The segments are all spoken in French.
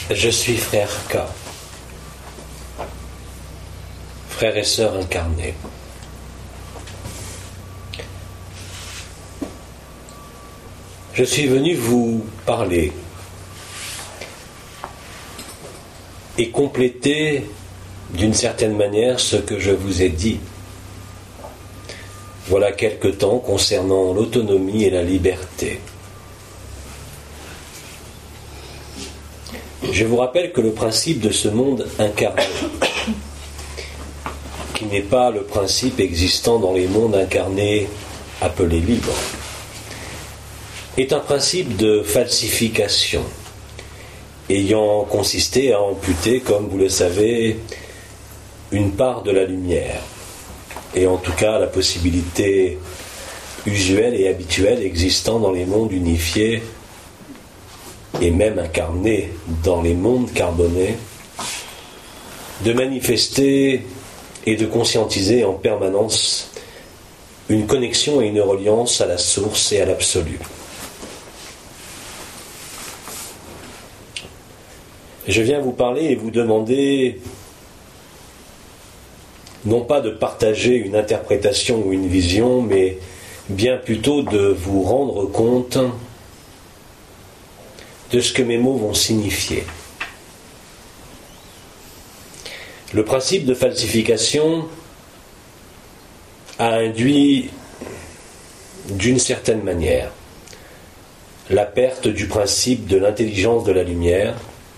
Je suis frère K, frère et sœur incarnés. Je suis venu vous parler et compléter d'une certaine manière ce que je vous ai dit. Voilà quelque temps concernant l'autonomie et la liberté. Je vous rappelle que le principe de ce monde incarné, qui n'est pas le principe existant dans les mondes incarnés appelés libres, est un principe de falsification, ayant consisté à amputer, comme vous le savez, une part de la lumière, et en tout cas la possibilité usuelle et habituelle existant dans les mondes unifiés et même incarnés dans les mondes carbonés, de manifester et de conscientiser en permanence une connexion et une reliance à la source et à l'absolu. Je viens vous parler et vous demander non pas de partager une interprétation ou une vision, mais bien plutôt de vous rendre compte de ce que mes mots vont signifier. Le principe de falsification a induit, d'une certaine manière, la perte du principe de l'intelligence de la lumière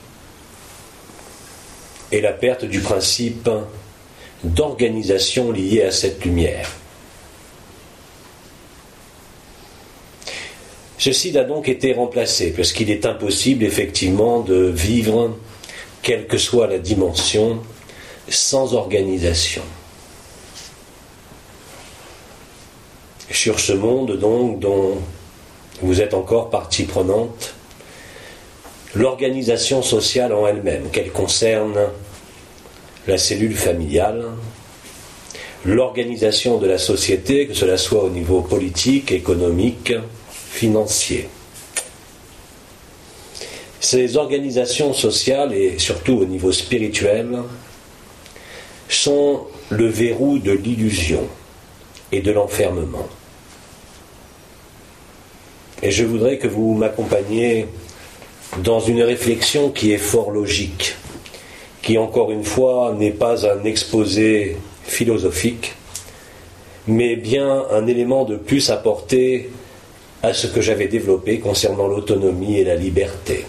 et la perte du principe d'organisation liée à cette lumière. Ceci a donc été remplacé, parce qu'il est impossible effectivement de vivre, quelle que soit la dimension, sans organisation. Sur ce monde donc dont vous êtes encore partie prenante, l'organisation sociale en elle-même, qu'elle concerne la cellule familiale, l'organisation de la société, que cela soit au niveau politique, économique, financier. Ces organisations sociales, et surtout au niveau spirituel, sont le verrou de l'illusion et de l'enfermement. Et je voudrais que vous m'accompagniez dans une réflexion qui est fort logique, qui encore une fois n'est pas un exposé philosophique, mais bien un élément de plus apporté à ce que j'avais développé concernant l'autonomie et la liberté.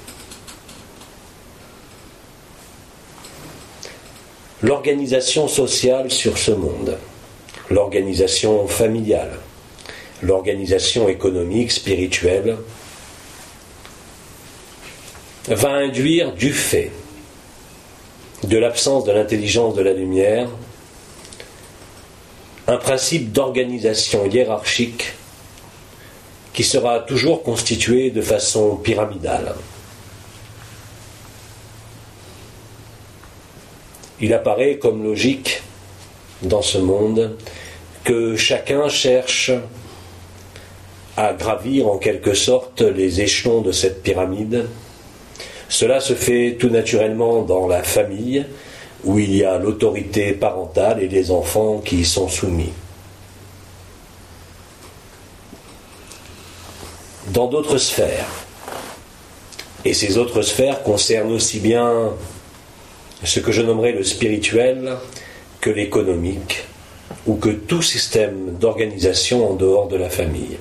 L'organisation sociale sur ce monde, l'organisation familiale, l'organisation économique, spirituelle, va induire du fait de l'absence de l'intelligence de la lumière un principe d'organisation hiérarchique qui sera toujours constitué de façon pyramidale. Il apparaît comme logique dans ce monde que chacun cherche à gravir en quelque sorte les échelons de cette pyramide. Cela se fait tout naturellement dans la famille, où il y a l'autorité parentale et les enfants qui y sont soumis. Dans d'autres sphères, et ces autres sphères concernent aussi bien ce que je nommerais le spirituel que l'économique, ou que tout système d'organisation en dehors de la famille.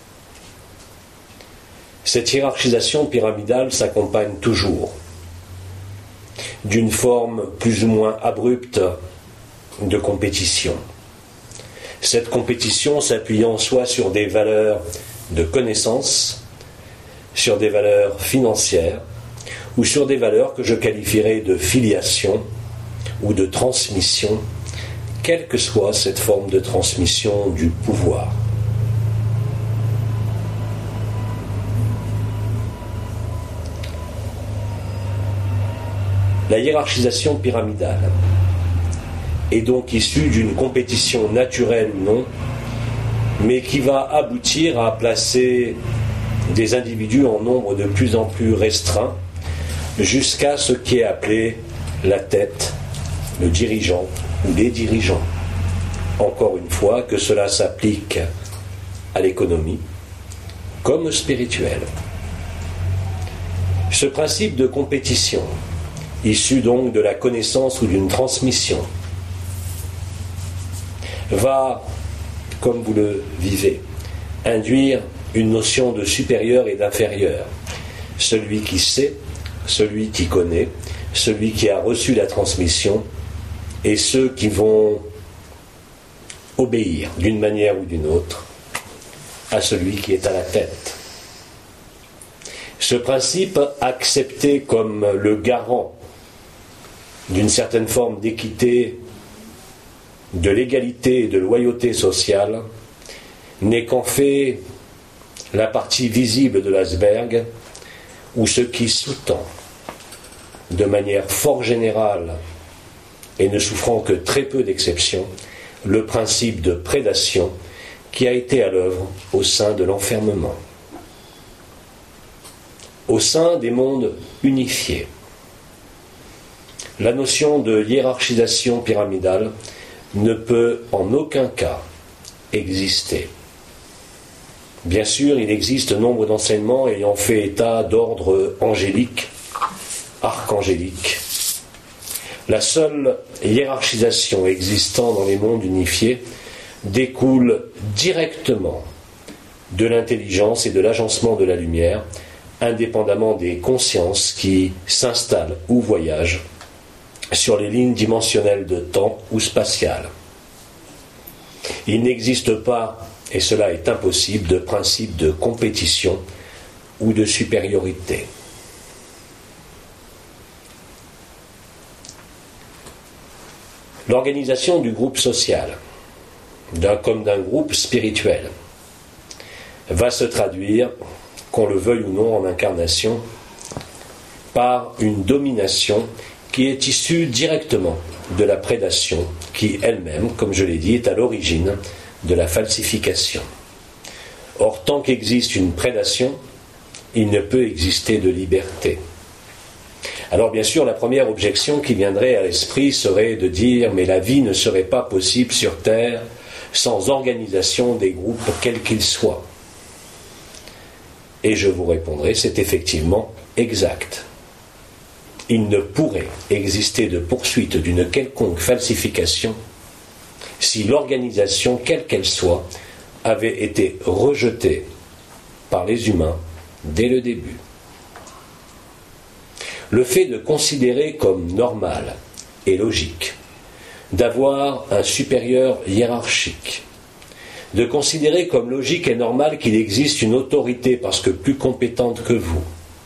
Cette hiérarchisation pyramidale s'accompagne toujours d'une forme plus ou moins abrupte de compétition. Cette compétition s'appuyant soit sur des valeurs de connaissance, sur des valeurs financières, ou sur des valeurs que je qualifierais de filiation ou de transmission, quelle que soit cette forme de transmission du pouvoir. La hiérarchisation pyramidale est donc issue d'une compétition naturelle ou non, mais qui va aboutir à placer des individus en nombre de plus en plus restreint, jusqu'à ce qui est appelé la tête, le dirigeant ou les dirigeants. Encore une fois, que cela s'applique à l'économie comme au spirituel. Ce principe de compétition, issu donc de la connaissance ou d'une transmission, va, comme vous le vivez, induire une notion de supérieur et d'inférieur. Celui qui sait, celui qui connaît, celui qui a reçu la transmission, et ceux qui vont obéir d'une manière ou d'une autre à celui qui est à la tête. Ce principe, accepté comme le garant d'une certaine forme d'équité, de l'égalité et de loyauté sociale, n'est qu'en fait la partie visible de l'iceberg, ou ce qui sous-tend, de manière fort générale et ne souffrant que très peu d'exceptions, le principe de prédation qui a été à l'œuvre au sein de l'enfermement. Au sein des mondes unifiés, la notion de hiérarchisation pyramidale ne peut en aucun cas exister. Bien sûr, il existe nombre d'enseignements ayant fait état d'ordre angélique, archangélique. La seule hiérarchisation existant dans les mondes unifiés découle directement de l'intelligence et de l'agencement de la lumière, indépendamment des consciences qui s'installent ou voyagent sur les lignes dimensionnelles de temps ou spatiales. Il n'existe pas, et cela est impossible, de principe de compétition ou de supériorité. L'organisation du groupe social, comme d'un groupe spirituel, va se traduire, qu'on le veuille ou non en incarnation, par une domination qui est issue directement de la prédation, qui elle-même, comme je l'ai dit, est à l'origine de la falsification. Or, tant qu'existe une prédation, il ne peut exister de liberté. Alors bien sûr, la première objection qui viendrait à l'esprit serait de dire « mais la vie ne serait pas possible sur Terre sans organisation des groupes quels qu'ils soient ». Et je vous répondrai, c'est effectivement exact. Il ne pourrait exister de poursuite d'une quelconque falsification si l'organisation, quelle qu'elle soit, avait été rejetée par les humains dès le début. Le fait de considérer comme normal et logique d'avoir un supérieur hiérarchique, de considérer comme logique et normal qu'il existe une autorité parce que plus compétente que vous,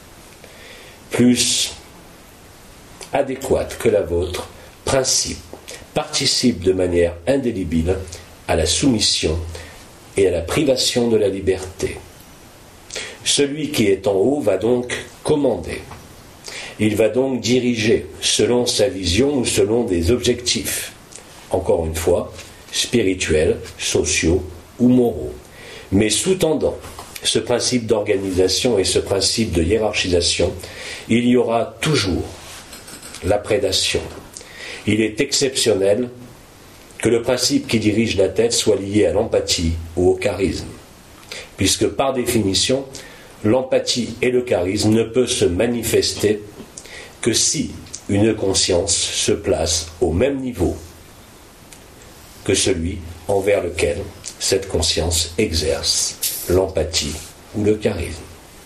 plus adéquate que la vôtre, participe de manière indélébile à la soumission et à la privation de la liberté. Celui qui est en haut va donc commander. Il va donc diriger selon sa vision ou selon des objectifs, encore une fois, spirituels, sociaux ou moraux. Mais sous-tendant ce principe d'organisation et ce principe de hiérarchisation, il y aura toujours la prédation. Il est exceptionnel que le principe qui dirige la tête soit lié à l'empathie ou au charisme, puisque par définition, l'empathie et le charisme ne peuvent se manifester que si une conscience se place au même niveau que celui envers lequel cette conscience exerce l'empathie ou le charisme.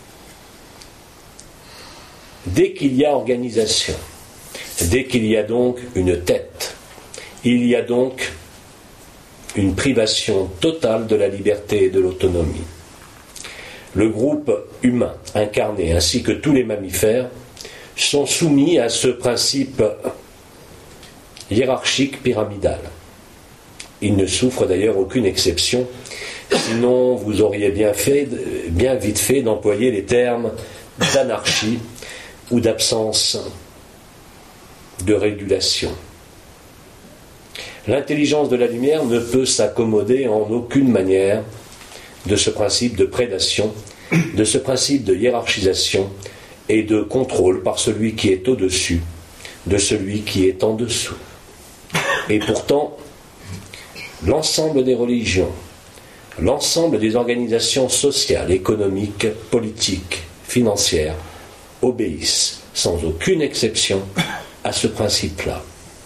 Dès qu'il y a organisation, dès qu'il y a donc une tête, il y a donc une privation totale de la liberté et de l'autonomie. Le groupe humain incarné ainsi que tous les mammifères sont soumis à ce principe hiérarchique pyramidal. Ils ne souffrent d'ailleurs aucune exception, sinon vous auriez bien vite fait d'employer les termes d'anarchie ou d'absence de régulation. L'intelligence de la lumière ne peut s'accommoder en aucune manière de ce principe de prédation, de ce principe de hiérarchisation et de contrôle par celui qui est au-dessus de celui qui est en dessous. Et pourtant, l'ensemble des religions, l'ensemble des organisations sociales, économiques, politiques, financières, obéissent, sans aucune exception, à ce principe-là.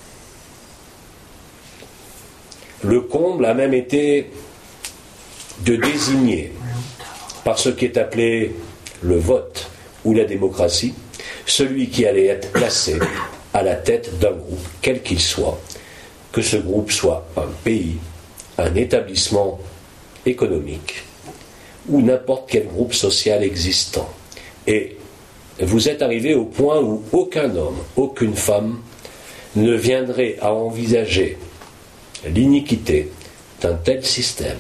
Le comble a même été de désigner, par ce qui est appelé le vote ou la démocratie, celui qui allait être placé à la tête d'un groupe, quel qu'il soit, que ce groupe soit un pays, un établissement économique ou n'importe quel groupe social existant. Et vous êtes arrivé au point où aucun homme, aucune femme ne viendrait à envisager l'iniquité d'un tel système.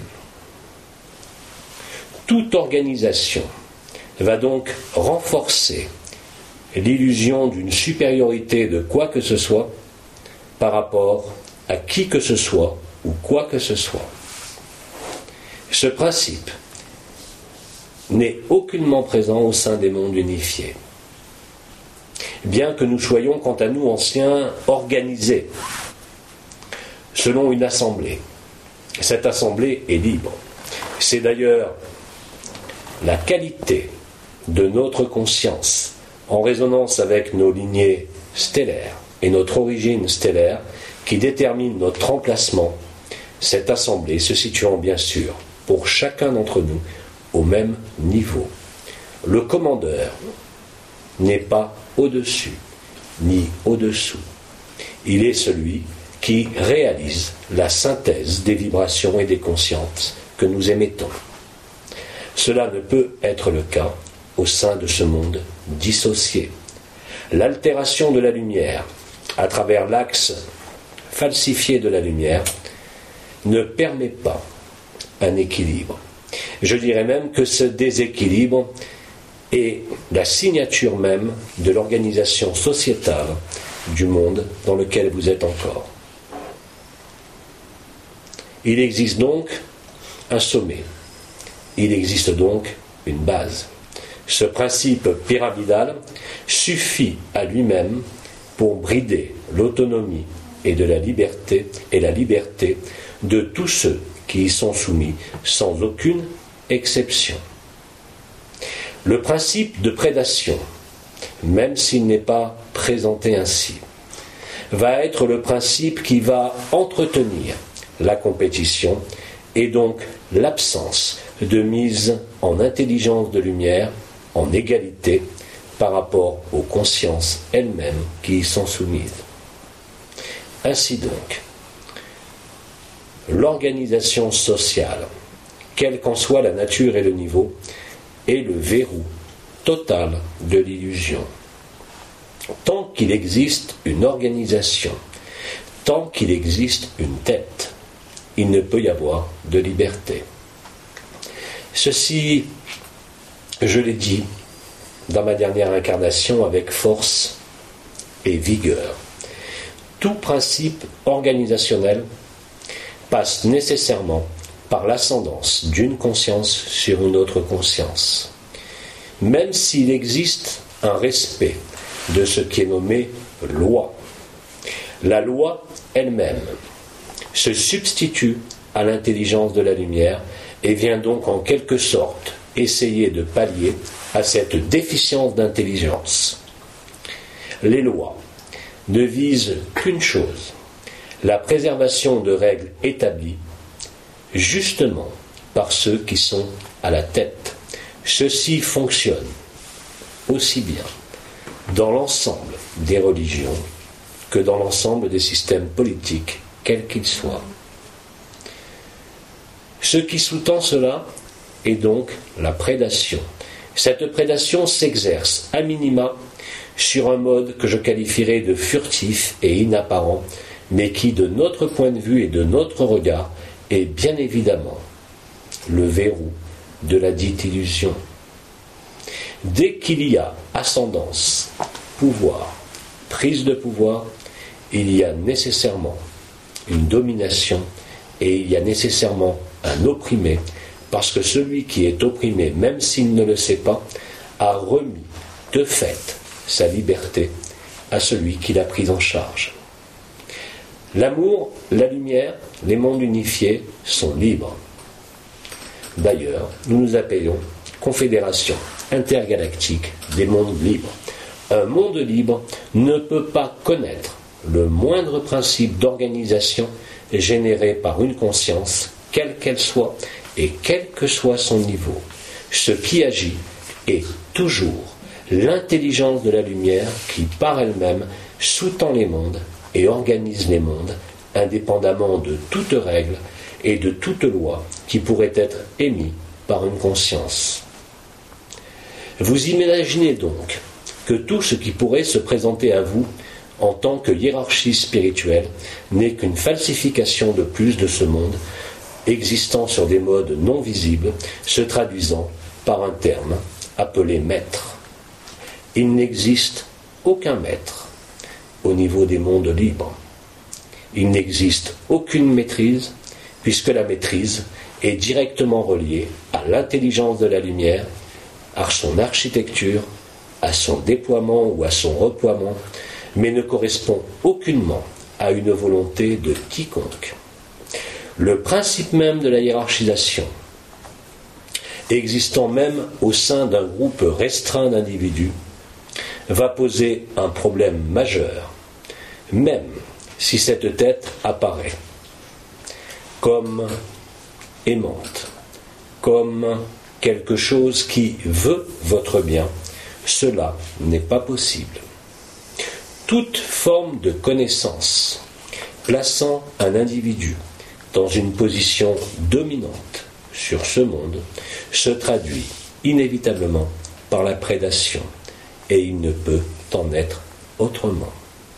Toute organisation va donc renforcer l'illusion d'une supériorité de quoi que ce soit par rapport à qui que ce soit ou quoi que ce soit. Ce principe n'est aucunement présent au sein des mondes unifiés. Bien que nous soyons, quant à nous, anciens, organisés selon une assemblée. Cette assemblée est libre. C'est d'ailleurs la qualité de notre conscience, en résonance avec nos lignées stellaires et notre origine stellaire, qui détermine notre emplacement, cette assemblée se situant bien sûr, pour chacun d'entre nous, au même niveau. Le commandeur n'est pas au-dessus, ni au-dessous. Il est celui qui réalise la synthèse des vibrations et des consciences que nous émettons. Cela ne peut être le cas au sein de ce monde dissocié. L'altération de la lumière, à travers l'axe falsifié de la lumière, ne permet pas un équilibre. Je dirais même que ce déséquilibre est la signature même de l'organisation sociétale du monde dans lequel vous êtes encore. Il existe donc un sommet. Il existe donc une base. Ce principe pyramidal suffit à lui-même pour brider l'autonomie et la liberté de tous ceux qui y sont soumis, sans aucune exception. Le principe de prédation, même s'il n'est pas présenté ainsi, va être le principe qui va entretenir la compétition et donc l'absence de mise en intelligence de lumière, en égalité par rapport aux consciences elles-mêmes qui y sont soumises. Ainsi donc, l'organisation sociale, quelle qu'en soit la nature et le niveau, est le verrou total de l'illusion. Tant qu'il existe une organisation, tant qu'il existe une tête, il ne peut y avoir de liberté. Ceci, je l'ai dit dans ma dernière incarnation avec force et vigueur. Tout principe organisationnel passe nécessairement par l'ascendance d'une conscience sur une autre conscience. Même s'il existe un respect de ce qui est nommé loi, la loi elle-même se substitue à l'intelligence de la lumière et vient donc en quelque sorte essayer de pallier à cette déficience d'intelligence. Les lois ne visent qu'une chose, la préservation de règles établies justement par ceux qui sont à la tête. Ceci fonctionne aussi bien dans l'ensemble des religions que dans l'ensemble des systèmes politiques, quels qu'ils soient. Ce qui sous-tend cela est donc la prédation. Cette prédation s'exerce à minima sur un mode que je qualifierais de furtif et inapparent, mais qui, de notre point de vue et de notre regard, est bien évidemment le verrou de la dite illusion. Dès qu'il y a ascendance, pouvoir, prise de pouvoir, il y a nécessairement une domination et il y a nécessairement un opprimé, parce que celui qui est opprimé, même s'il ne le sait pas, a remis de fait sa liberté à celui qui l'a prise en charge. L'amour, la lumière, les mondes unifiés sont libres. D'ailleurs, nous nous appelons Confédération intergalactique des mondes libres. Un monde libre ne peut pas connaître le moindre principe d'organisation généré par une conscience, quelle qu'elle soit et quel que soit son niveau. Ce qui agit est toujours l'intelligence de la lumière qui, par elle-même, sous-tend les mondes et organise les mondes, indépendamment de toute règle et de toute loi qui pourrait être émise par une conscience. Vous imaginez donc que tout ce qui pourrait se présenter à vous en tant que hiérarchie spirituelle n'est qu'une falsification de plus de ce monde, existant sur des modes non visibles, se traduisant par un terme appelé maître. Il n'existe aucun maître au niveau des mondes libres. Il n'existe aucune maîtrise, puisque la maîtrise est directement reliée à l'intelligence de la lumière, à son architecture, à son déploiement ou à son reploiement, mais ne correspond aucunement à une volonté de quiconque. Le principe même de la hiérarchisation, existant même au sein d'un groupe restreint d'individus, va poser un problème majeur, même si cette tête apparaît comme aimante, comme quelque chose qui veut votre bien. Cela n'est pas possible. Toute forme de connaissance plaçant un individu dans une position dominante sur ce monde se traduit inévitablement par la prédation, et il ne peut en être autrement.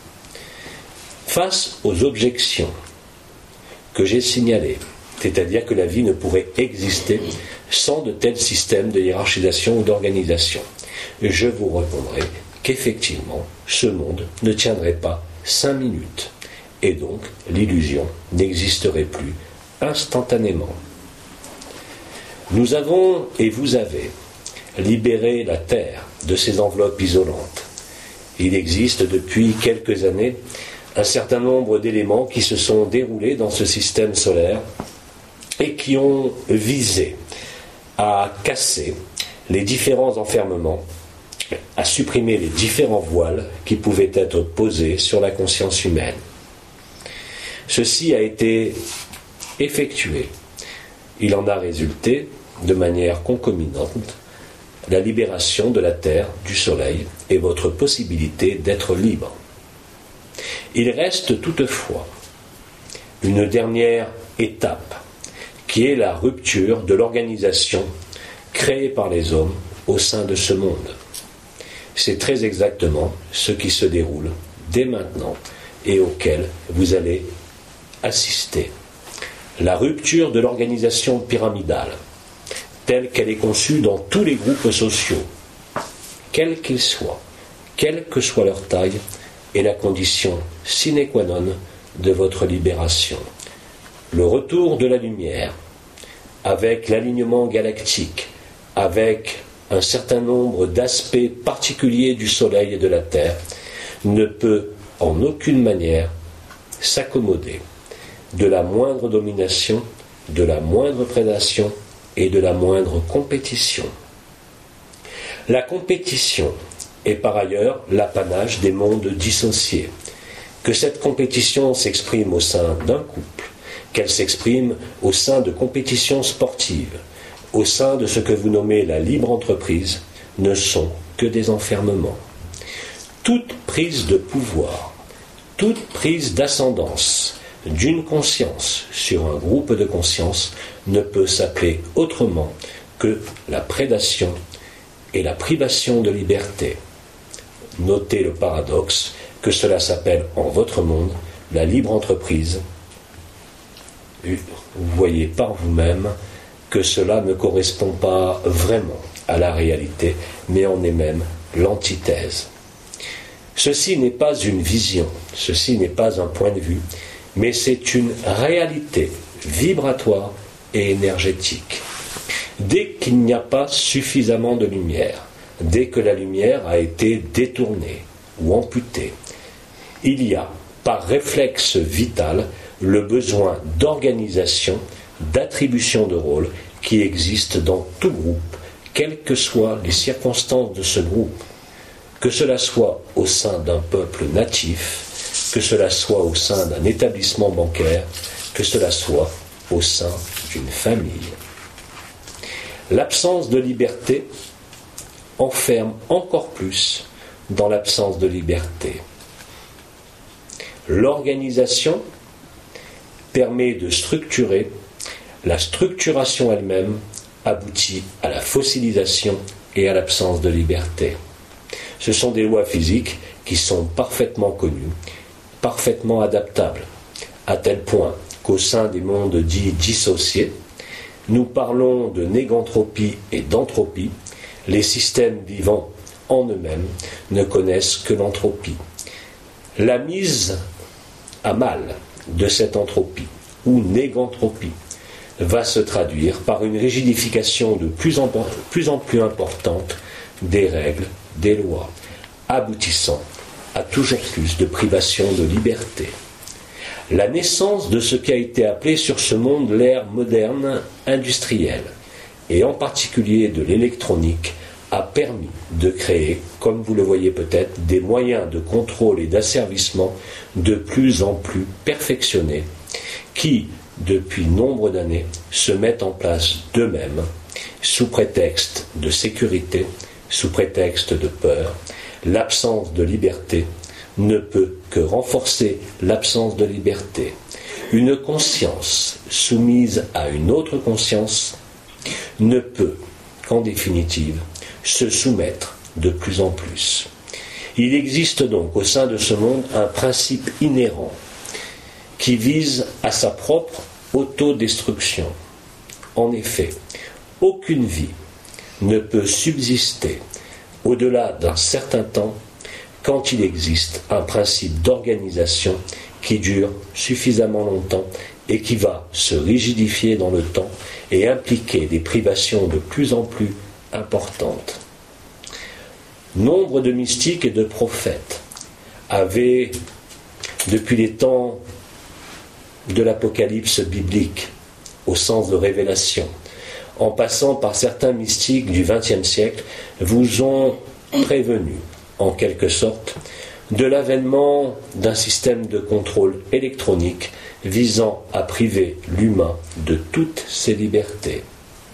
Face aux objections que j'ai signalées, c'est-à-dire que la vie ne pourrait exister sans de tels systèmes de hiérarchisation ou d'organisation, je vous répondrai qu'effectivement, ce monde ne tiendrait pas 5 minutes, et donc l'illusion n'existerait plus instantanément. Nous avons, et vous avez, libéré la Terre de ses enveloppes isolantes. Il existe depuis quelques années un certain nombre d'éléments qui se sont déroulés dans ce système solaire et qui ont visé à casser les différents enfermements, à supprimer les différents voiles qui pouvaient être posés sur la conscience humaine. Ceci a été effectué. Il en a résulté, de manière concomitante, la libération de la Terre, du Soleil et votre possibilité d'être libre. Il reste toutefois une dernière étape, qui est la rupture de l'organisation créée par les hommes au sein de ce monde. C'est très exactement ce qui se déroule dès maintenant et auquel vous allez assister. La rupture de l'organisation pyramidale, telle qu'elle est conçue dans tous les groupes sociaux, quels qu'ils soient, quelle que soit leur taille, est la condition sine qua non de votre libération. Le retour de la lumière, avec l'alignement galactique, avec un certain nombre d'aspects particuliers du Soleil et de la Terre, ne peut en aucune manière s'accommoder de la moindre domination, de la moindre prédation et de la moindre compétition. La compétition est par ailleurs l'apanage des mondes dissociés. Que cette compétition s'exprime au sein d'un couple, qu'elle s'exprime au sein de compétitions sportives, au sein de ce que vous nommez la libre entreprise, ne sont que des enfermements. Toute prise de pouvoir, toute prise d'ascendance d'une conscience sur un groupe de conscience ne peut s'appeler autrement que la prédation et la privation de liberté. Notez le paradoxe que cela s'appelle en votre monde la libre entreprise. Vous voyez par vous-même que cela ne correspond pas vraiment à la réalité, mais en est même l'antithèse. Ceci n'est pas une vision, ceci n'est pas un point de vue, mais c'est une réalité vibratoire et énergétique. Dès qu'il n'y a pas suffisamment de lumière, dès que la lumière a été détournée ou amputée. Il y a, par réflexe vital, le besoin d'organisation, d'attribution de rôle qui existe dans tout groupe, quelles que soient les circonstances de ce groupe, que cela soit au sein d'un peuple natif, que cela soit au sein d'un établissement bancaire, que cela soit au sein d'une famille. L'absence de liberté enferme encore plus dans l'absence de liberté. L'organisation permet de structurer, la structuration elle-même aboutit à la fossilisation et à l'absence de liberté. Ce sont des lois physiques qui sont parfaitement connues, parfaitement adaptables, à tel point qu'au sein des mondes dits dissociés, nous parlons de négantropie et d'entropie. Les systèmes vivants en eux-mêmes ne connaissent que l'entropie. La mise à mal de cette entropie ou négantropie va se traduire par une rigidification de plus en plus importante des règles, des lois, aboutissant à toujours plus de privation de liberté. La naissance de ce qui a été appelé sur ce monde l'ère moderne industrielle, et en particulier de l'électronique, a permis de créer, comme vous le voyez peut-être, des moyens de contrôle et d'asservissement de plus en plus perfectionnés, qui, depuis nombre d'années, se mettent en place d'eux-mêmes, sous prétexte de sécurité, sous prétexte de peur. L'absence de liberté ne peut que renforcer l'absence de liberté. Une conscience soumise à une autre conscience ne peut qu'en définitive se soumettre de plus en plus. Il existe donc au sein de ce monde un principe inhérent qui vise à sa propre autodestruction. En effet, aucune vie ne peut subsister au-delà d'un certain temps quand il existe un principe d'organisation qui dure suffisamment longtemps et qui va se rigidifier dans le temps et impliquer des privations de plus en plus importantes. Nombre de mystiques et de prophètes avaient, depuis les temps de l'Apocalypse biblique, au sens de révélation, en passant par certains mystiques du XXe siècle, vous ont prévenu, en quelque sorte, de l'avènement d'un système de contrôle électronique visant à priver l'humain de toutes ses libertés.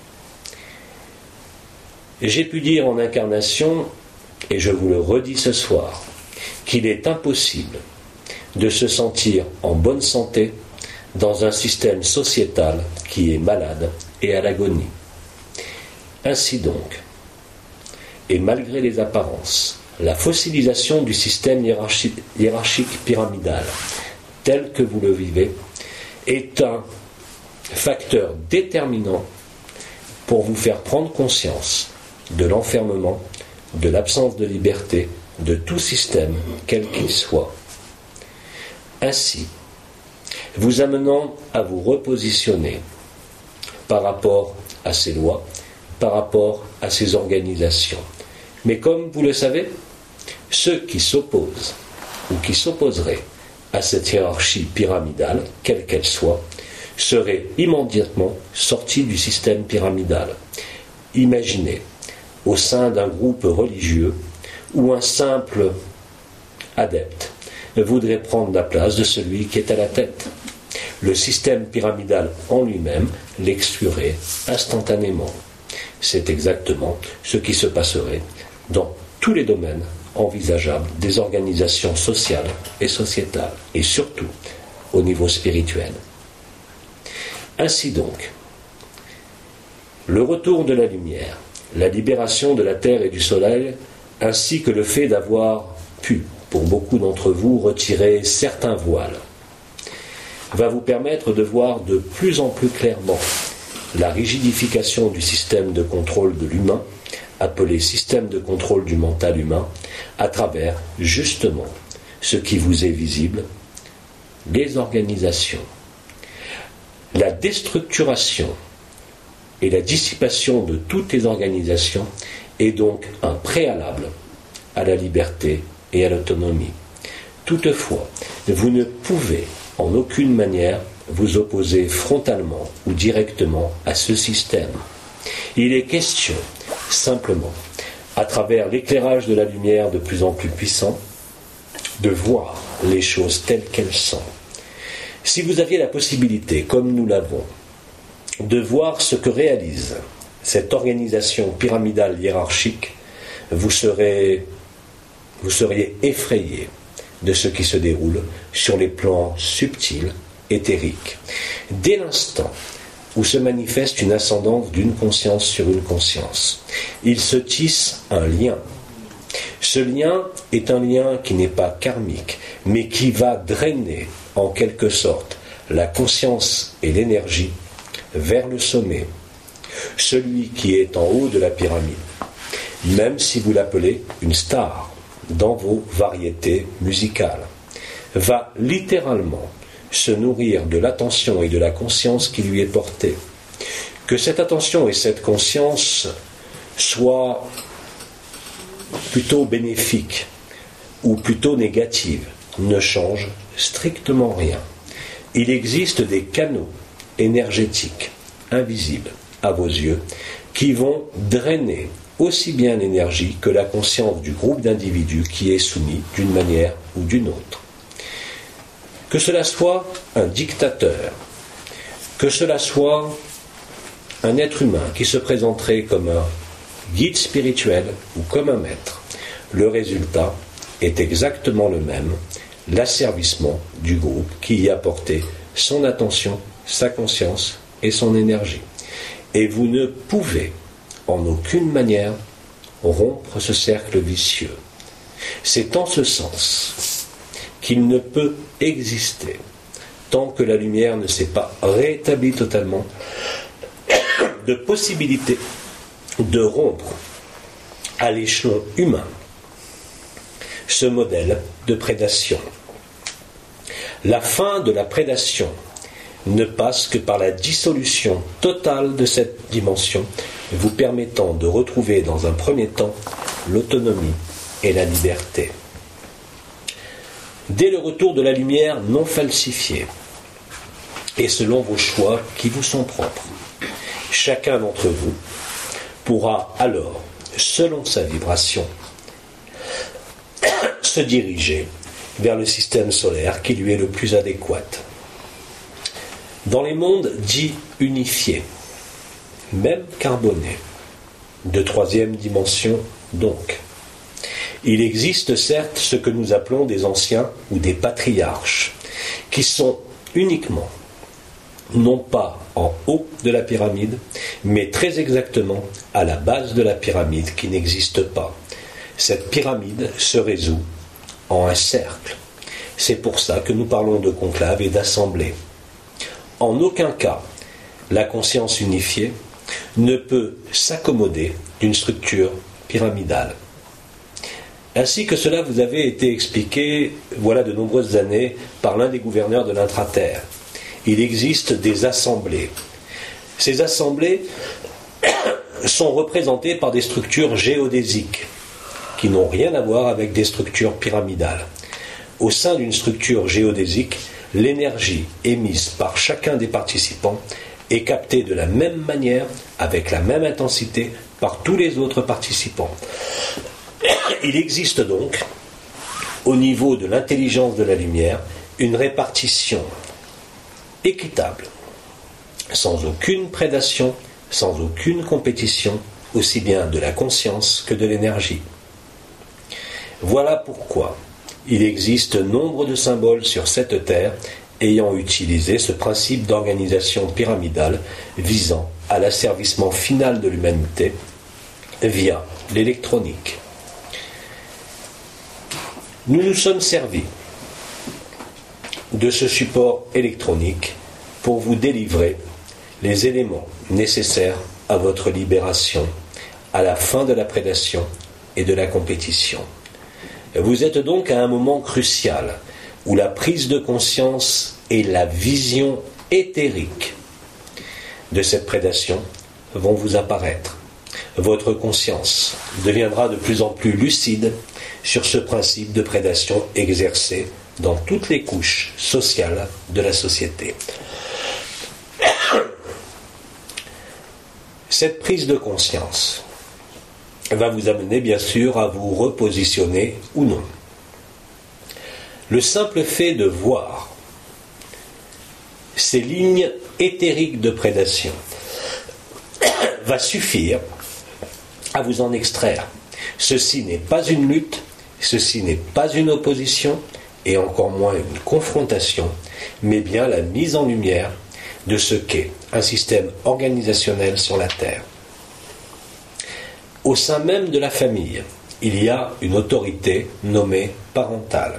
J'ai pu dire en incarnation, et je vous le redis ce soir, qu'il est impossible de se sentir en bonne santé dans un système sociétal qui est malade et à l'agonie. Ainsi donc, et malgré les apparences, la fossilisation du système hiérarchique pyramidal, tel que vous le vivez, est un facteur déterminant pour vous faire prendre conscience de l'enfermement, de l'absence de liberté, de tout système, quel qu'il soit. Ainsi, vous amenant à vous repositionner par rapport à ces lois, par rapport à ces organisations. Mais comme vous le savez, ceux qui s'opposent ou qui s'opposeraient à cette hiérarchie pyramidale, quelle qu'elle soit, seraient immédiatement sortis du système pyramidal. Imaginez, au sein d'un groupe religieux, où un simple adepte voudrait prendre la place de celui qui est à la tête. Le système pyramidal en lui-même l'exclurait instantanément. C'est exactement ce qui se passerait dans tous les domaines envisageables des organisations sociales et sociétales, et surtout au niveau spirituel. Ainsi donc, le retour de la lumière, la libération de la terre et du soleil, ainsi que le fait d'avoir pu, pour beaucoup d'entre vous, retirer certains voiles, va vous permettre de voir de plus en plus clairement la rigidification du système de contrôle de l'humain, appelé système de contrôle du mental humain, à travers justement ce qui vous est visible, les organisations. La déstructuration et la dissipation de toutes les organisations est donc un préalable à la liberté et à l'autonomie. Toutefois, vous ne pouvez en aucune manière vous opposer frontalement ou directement à ce système. Il est question, simplement, à travers l'éclairage de la lumière de plus en plus puissant, de voir les choses telles qu'elles sont. Si vous aviez la possibilité, comme nous l'avons, de voir ce que réalise cette organisation pyramidale hiérarchique, vous seriez effrayé de ce qui se déroule sur les plans subtils, éthériques. Dès l'instant où se manifeste une ascendance d'une conscience sur une conscience, il se tisse un lien. Ce lien est un lien qui n'est pas karmique, mais qui va drainer, en quelque sorte, la conscience et l'énergie vers le sommet, celui qui est en haut de la pyramide, même si vous l'appelez une star dans vos variétés musicales, va littéralement se nourrir de l'attention et de la conscience qui lui est portée. Que cette attention et cette conscience soient plutôt bénéfiques ou plutôt négatives ne change strictement rien. Il existe des canaux énergétiques invisibles à vos yeux qui vont drainer aussi bien l'énergie que la conscience du groupe d'individus qui est soumis d'une manière ou d'une autre. Que cela soit un dictateur, que cela soit un être humain qui se présenterait comme un guide spirituel ou comme un maître, le résultat est exactement le même, l'asservissement du groupe qui y a porté son attention, sa conscience et son énergie. Et vous ne pouvez en aucune manière rompre ce cercle vicieux. C'est en ce sens qu'il ne peut exister tant que la lumière ne s'est pas rétablie totalement de possibilité de rompre à l'échelon humain ce modèle de prédation. La fin de la prédation ne passe que par la dissolution totale de cette dimension, vous permettant de retrouver dans un premier temps l'autonomie et la liberté. Dès le retour de la lumière non falsifiée, et selon vos choix qui vous sont propres, chacun d'entre vous pourra alors, selon sa vibration, se diriger vers le système solaire qui lui est le plus adéquat. Dans les mondes dits unifiés, même carbonés, de troisième dimension donc, il existe certes ce que nous appelons des anciens ou des patriarches, qui sont uniquement, non pas en haut de la pyramide, mais très exactement à la base de la pyramide qui n'existe pas. Cette pyramide se résout en un cercle. C'est pour ça que nous parlons de conclave et d'assemblée. En aucun cas, la conscience unifiée ne peut s'accommoder d'une structure pyramidale. Ainsi que cela vous avait été expliqué voilà de nombreuses années par l'un des gouverneurs de l'intra-terre. Il existe des assemblées. Ces assemblées sont représentées par des structures géodésiques qui n'ont rien à voir avec des structures pyramidales. Au sein d'une structure géodésique, l'énergie émise par chacun des participants est captée de la même manière, avec la même intensité, par tous les autres participants. Il existe donc, au niveau de l'intelligence de la lumière, une répartition équitable, sans aucune prédation, sans aucune compétition, aussi bien de la conscience que de l'énergie. Voilà pourquoi il existe nombre de symboles sur cette terre ayant utilisé ce principe d'organisation pyramidale visant à l'asservissement final de l'humanité via l'électronique. Nous nous sommes servis de ce support électronique pour vous délivrer les éléments nécessaires à votre libération à la fin de la prédation et de la compétition. Vous êtes donc à un moment crucial où la prise de conscience et la vision éthérique de cette prédation vont vous apparaître. votre conscience deviendra de plus en plus lucide sur ce principe de prédation exercé dans toutes les couches sociales de la société. Cette prise de conscience va vous amener bien sûr à vous repositionner ou non. Le simple fait de voir ces lignes éthériques de prédation va suffire à vous en extraire. Ceci n'est pas une lutte, ceci n'est pas une opposition, et encore moins une confrontation, mais bien la mise en lumière de ce qu'est un système organisationnel sur la Terre. Au sein même de la famille, il y a une autorité nommée parentale.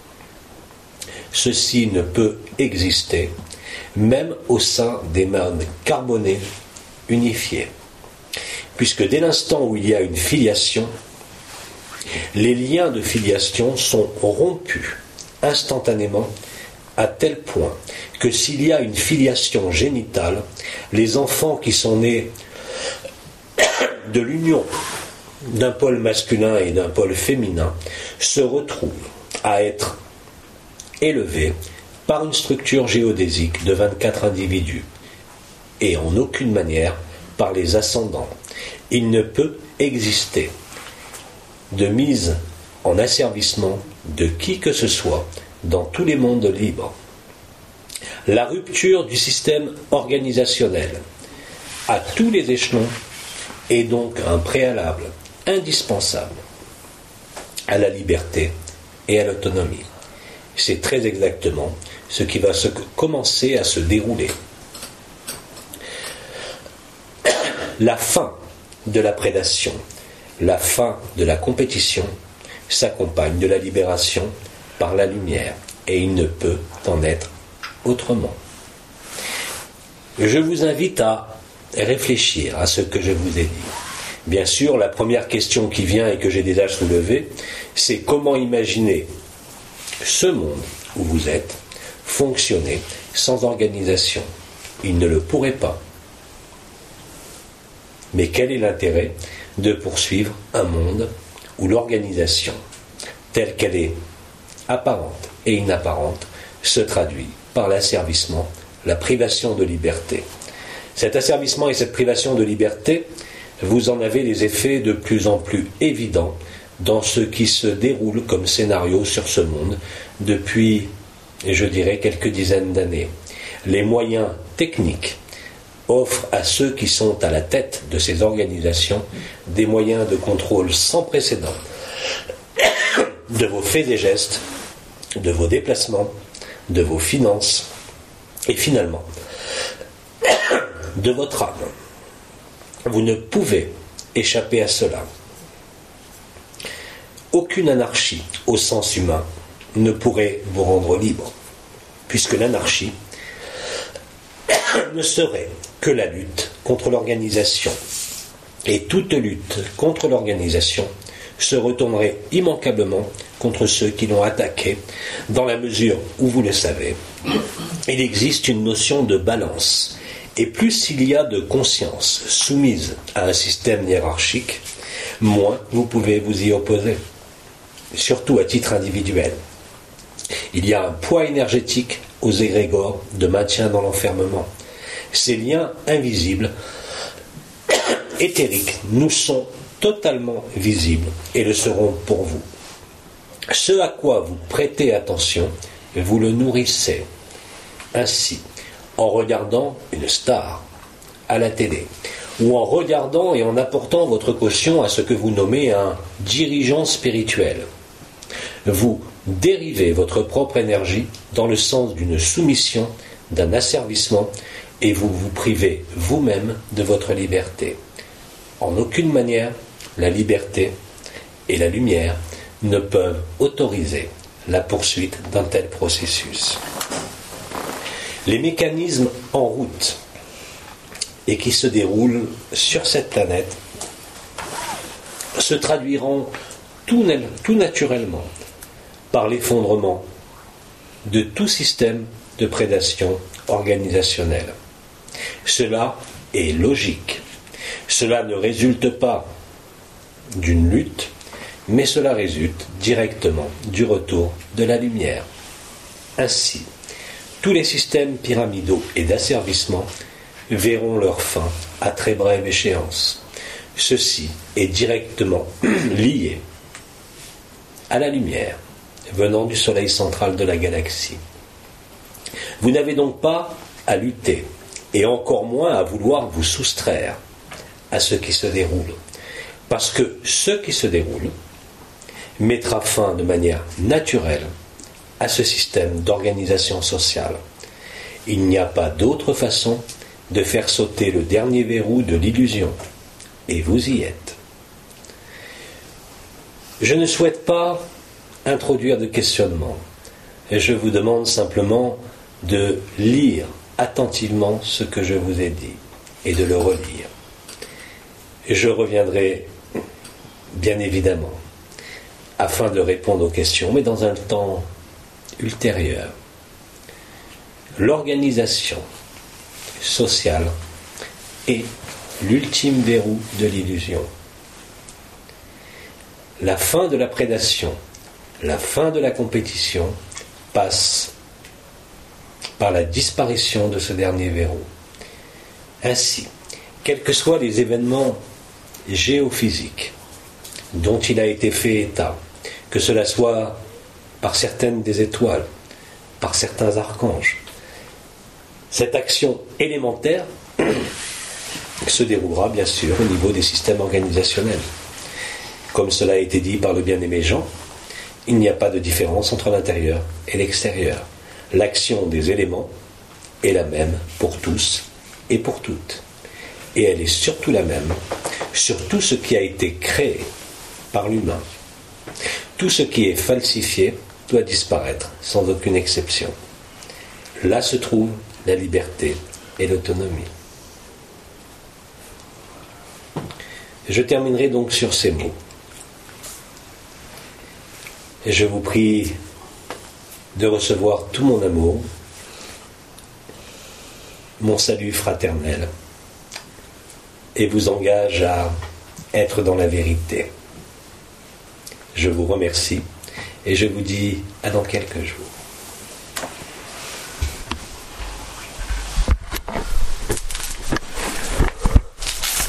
Ceci ne peut exister même au sein des mondes carbonés unifiés, puisque dès l'instant où il y a une filiation, les liens de filiation sont rompus instantanément, à tel point que s'il y a une filiation génitale, les enfants qui sont nés de l'union d'un pôle masculin et d'un pôle féminin se retrouvent à être élevés par une structure géodésique de 24 individus et en aucune manière par les ascendants. Il ne peut exister de mise en asservissement de qui que ce soit dans tous les mondes libres. La rupture du système organisationnel à tous les échelons est donc un préalable indispensable à la liberté et à l'autonomie. C'est très exactement ce qui va commencer à se dérouler. La fin de la prédation, la fin de la compétition s'accompagne de la libération par la lumière, et il ne peut en être autrement. Je vous invite à réfléchir à ce que je vous ai dit. Bien sûr, la première question qui vient et que j'ai déjà soulevée, c'est comment imaginer ce monde où vous êtes fonctionner sans organisation. Il ne le pourrait pas. Mais quel est l'intérêt de poursuivre un monde où l'organisation, telle qu'elle est apparente et inapparente, se traduit par l'asservissement, la privation de liberté. Cet asservissement et cette privation de liberté, vous en avez les effets de plus en plus évidents dans ce qui se déroule comme scénario sur ce monde depuis, je dirais, quelques dizaines d'années. Les moyens techniques offrent à ceux qui sont à la tête de ces organisations des moyens de contrôle sans précédent de vos faits et gestes, de vos déplacements, de vos finances et finalement de votre âme. Vous ne pouvez échapper à cela. Aucune anarchie au sens humain ne pourrait vous rendre libre, puisque l'anarchie ne serait que la lutte contre l'organisation. Et toute lutte contre l'organisation se retournerait immanquablement contre ceux qui l'ont attaqué, dans la mesure où, vous le savez, il existe une notion de balance. Et plus il y a de conscience soumise à un système hiérarchique, moins vous pouvez vous y opposer, surtout à titre individuel. Il y a un poids énergétique aux égrégores de maintien dans l'enfermement. Ces liens invisibles, éthériques, nous sont totalement visibles et le seront pour vous. Ce à quoi vous prêtez attention, vous le nourrissez. Ainsi, en regardant une star à la télé, ou en regardant et en apportant votre caution à ce que vous nommez un dirigeant spirituel, vous dérivez votre propre énergie dans le sens d'une soumission, d'un asservissement, et vous vous privez vous-même de votre liberté. En aucune manière, la liberté et la lumière ne peuvent autoriser la poursuite d'un tel processus. Les mécanismes en route et qui se déroulent sur cette planète se traduiront tout naturellement par l'effondrement de tout système de prédation organisationnelle. Cela est logique. Cela ne résulte pas d'une lutte, mais cela résulte directement du retour de la lumière. Ainsi, tous les systèmes pyramidaux et d'asservissement verront leur fin à très brève échéance. Ceci est directement lié à la lumière venant du soleil central de la galaxie. Vous n'avez donc pas à lutter, et encore moins à vouloir vous soustraire à ce qui se déroule, parce que ce qui se déroule mettra fin de manière naturelle à ce système d'organisation sociale. Il n'y a pas d'autre façon de faire sauter le dernier verrou de l'illusion, et vous y êtes. Je ne souhaite pas introduire de questionnement, et je vous demande simplement de lire attentivement ce que je vous ai dit, et de le relire. Je reviendrai, bien évidemment, afin de répondre aux questions, mais dans un temps ultérieur. L'organisation sociale est l'ultime verrou de l'illusion. La fin de la prédation, la fin de la compétition passe par la disparition de ce dernier verrou. Ainsi, quels que soient les événements géophysiques dont il a été fait état, que cela soit par certaines des étoiles, par certains archanges, cette action élémentaire se déroulera bien sûr au niveau des systèmes organisationnels. Comme cela a été dit par le bien-aimé Jean, il n'y a pas de différence entre l'intérieur et l'extérieur. L'action des éléments est la même pour tous et pour toutes. Et elle est surtout la même sur tout ce qui a été créé par l'humain. Tout ce qui est falsifié doit disparaître, sans aucune exception. Là se trouve la liberté et l'autonomie. Je terminerai donc sur ces mots. Et je vous prie de recevoir tout mon amour, mon salut fraternel, et vous engage à être dans la vérité. Je vous remercie et je vous dis à dans quelques jours.